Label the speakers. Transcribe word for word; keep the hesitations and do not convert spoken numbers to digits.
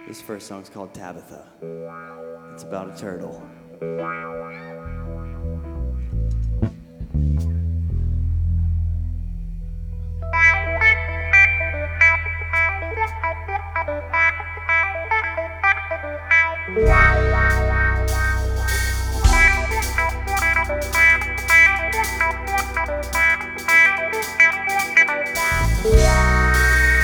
Speaker 1: This first song's called Tabitha. It's about a turtle.
Speaker 2: La la la.